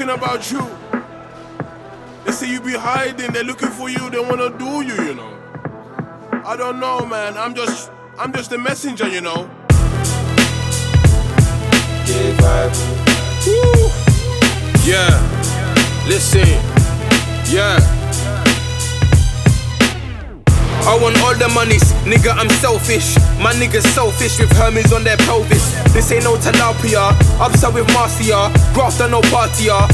talking about you. They say you be hiding, they're looking for you, they wanna do you, you know. I don't know, man. I'm just a messenger, you know. Woo. Yeah, listen, yeah. I want all the monies, nigga, I'm selfish. My niggas selfish with Hermes on their pelvis. This ain't no tilapia, upside with Marcia, graft on no party,